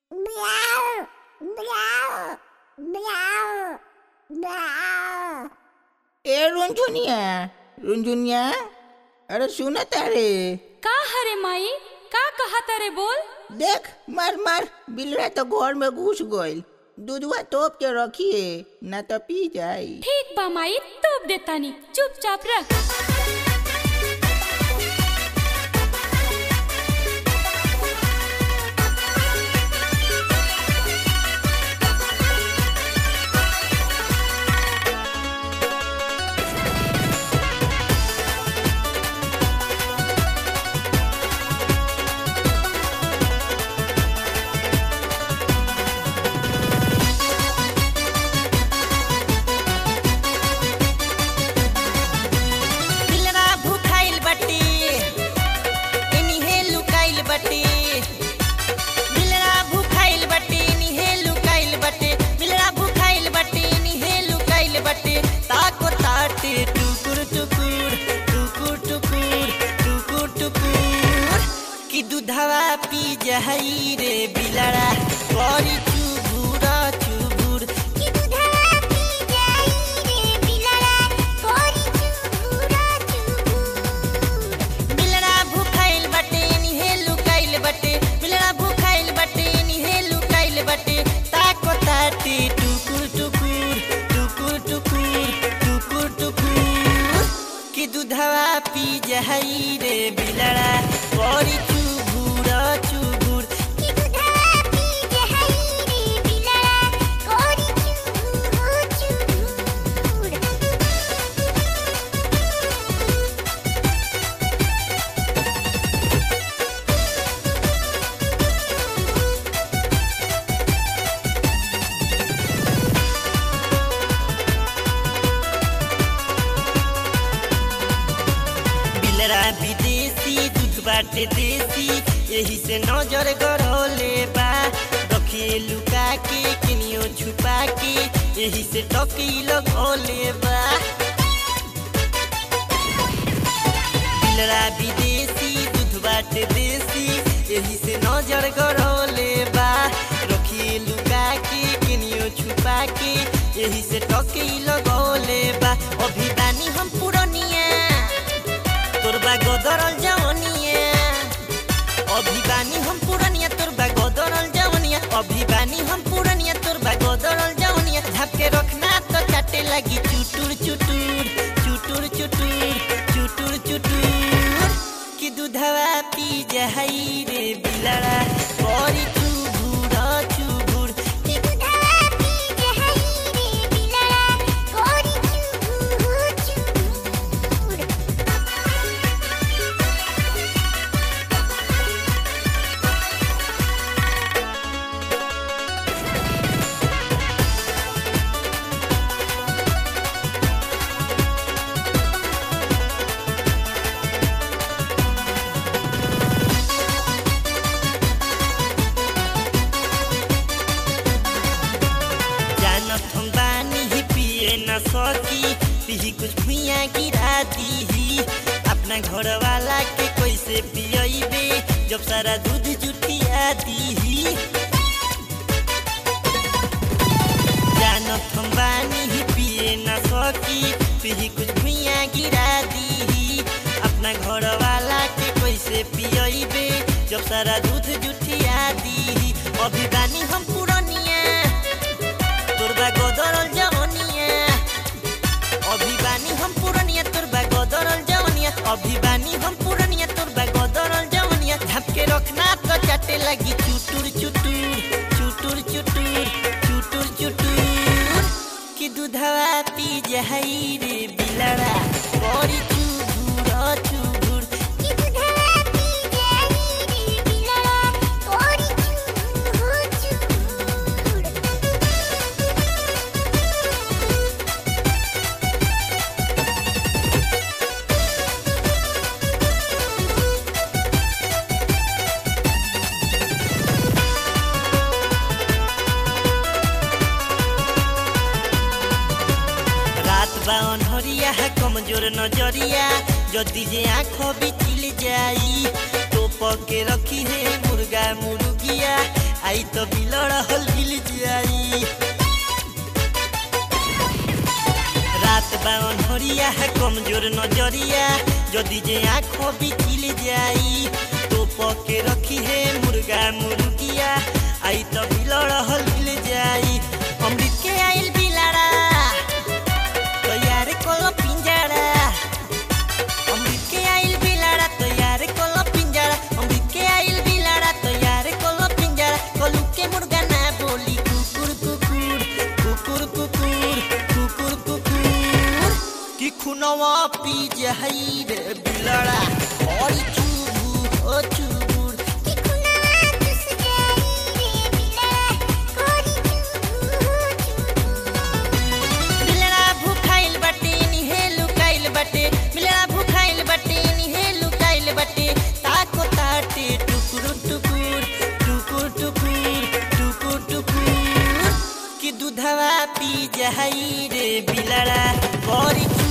Meow, meow, meow, meow. ए रुंझुनिया अरे सुना तारे का हरे माई का कहा तारे बोल। देख मार मार बिलरा तो घर में घुस गइल। दूधवा तोप के रखिए ना तो पी जाई। ठीक बा माई तोप देतानी चुपचाप रख। दूधवा पी जहई रे बिलड़ा करी चुबुरा चुबुर कि दूधवा पी जाई रे बिलड़ा कोरी चुबुरा चुबुर। बिलड़ा भूखाइल बटे निहे लुकाइल बटे बिलड़ा भूखाइल बटे निहे लुकाइल बटे ताको ताटी टुकुर टुकुर टुकुर टुकुर टुकुर टुकुर कि दूधवा पी जहई रे बिलड़ा करी चुबुरा चुबुर कि दूधवा पी जाई रे बिलड़ा कोरी चुबुरा चुबुर। बिलड़ा विदेशी दूध बाटे देसी यही से नजर गढ़ले बा रखिए लुका के किनियो छुपा के यही से टकी लगौले बा। बिलड़ा विदेशी दूध बाटे देसी यही से नजर गढ़ले बा रखिए लुका के किनियो छुपा के यही से टकी लगौले बा। अभी बानी हम पुरनिया तोरबा गोदरल जवनिया अभी बानी हम पुरनिया तोरबा गोदरल जवनिया अभी बानी हम पुरनिया तोरबा गोदरल जवनिया झापके रखना तो चाटे लगी चुटुर चुटुर चुटुर चुटुर चुटुर चुटुर कि दूधवा पी जहई रे बिलड़ा करी चुबुरा चुबुर कि दूधवा पी जाई रे बिलड़ा कोरी चुबुरा चुबुर। जानत हम बानी ही पिए न सकी पी कुछ भुइया गिरा दी अपना घर वाला के कैसे पियबे जब सारा दूध जुटिया दी। जानत हम बानी ही पिए न सकी पी कुछ भुइया गिरा दी अपना घर वाला के कैसे पियबे जब सारा दूध जुटिया दी। अभी बानी हम पुरनिया तोरबा गोदरल जवनिया अभी बानी हम पुरनिया तोरबा गोदरल जवनिया अभी बानी हम पुरनिया तोरबा गोदरल जवनिया झापके रखना तो चाटे लगी चुटुर चुटुर चुटुर चुटुर चुटुर चुटुर कि दूधवा पी जहई रे बिलड़ा करी चुबुरा चुबुर कि दूधवा पी जाई रे बिलड़ा कोरी चुबुरा चुबुर। रात बा अनहरिया है कमजोर नजरिया जदि जे आँख बिचिल जाई तो पके रखी है मुर्गा मुर्गिया आई तो बिलड़ा हल हिल जाई। रात बावन हरिया है कमजोर नजरिया, जदि जे आँखों भी खिल जाई तो पके रखी है मुर्गा मुर्गिया, आई तो बिलड़ा हल हिल जाई। अमृत के आइल बिलाड़ा तैयार कोलो पिंजरा, अमृत के आइल बिलाड़ा तैयार कोलो पिंजरा, अमृत के आइल बिलाड़ा तैयार कोलो पिंजरा। कोलू के मुर्गा ना बोली कुकुर कुकुर कुकुर कुकुर कुकुर कुकुर, कि खुनवा पी जाई रे बिलाड़ा और चुबू ओ चुबूर। कि खुनवा चुस जाई रे बिलड़ा कोरी चुबू। बिलड़ा भूखाइल बाटे निहे लुकाइल बाटे, बिलड़ा भूखाइल बाटे निहे लुकाइल बाटे, ताको ताटे टुकुर टुकुर टुकुर टुकुर टुकुर टुकुर, कि दूधवा पी जाई रे बिलड़ा बड़ी